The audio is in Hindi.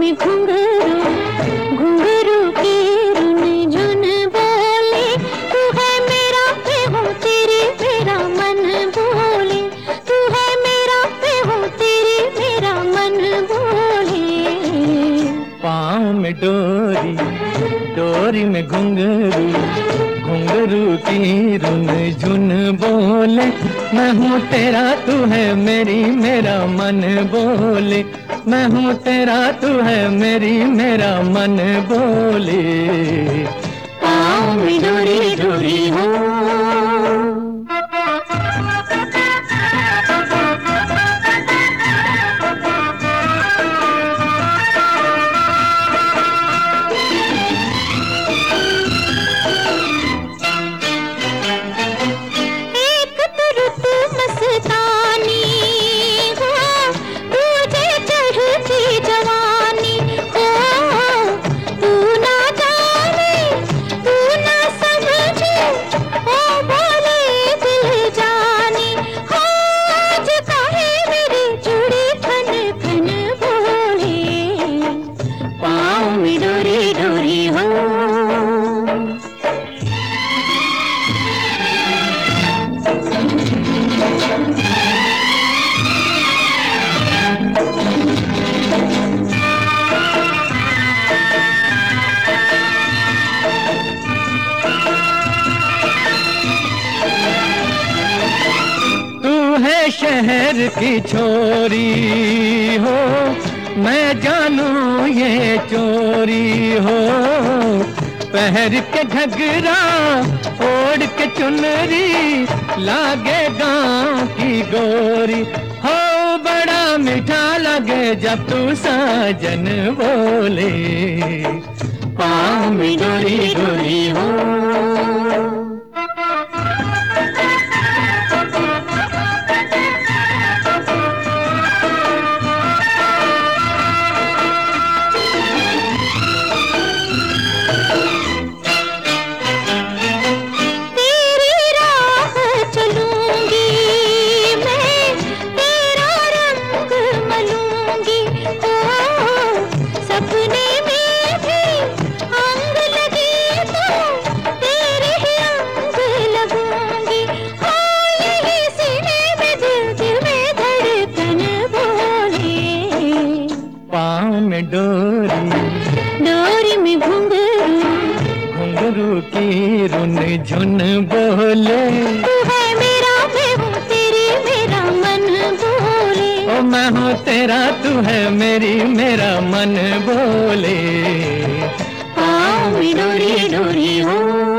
में घुंघरू घुंघरू की रुन झुन बोले, तू है मेरा मैं हूँ तेरी मेरा मन बोले, तू है मेरा मैं हूँ तेरी मेरा मन बोले। पाँव में डोरी डोरी में घुंघरू घुंघरू की रुन झुन बोले, मैं हूँ तेरा तू है मेरी मेरा मन बोले, मैं हूँ तेरा तू है मेरी मेरा मन बोले। पाँव में डोरी डोरी हो। शहर की छोरी हो मैं जानू ये चोरी हो, पहर के घघरा ओढ़ के चुनरी लागे गाँव की गोरी हो, बड़ा मीठा लगे जब तू साजन बोले। पाँव में डोरी डोरी हो। डोरी डोरी में घुंघरू घुंघरू की रुन झुन बोले, तू है मेरा मैं हूँ तेरी मेरा मन बोले, ओ मैं हूँ तेरा तू है मेरी मेरा मन बोले। पाँव में डोरी डोरी हो।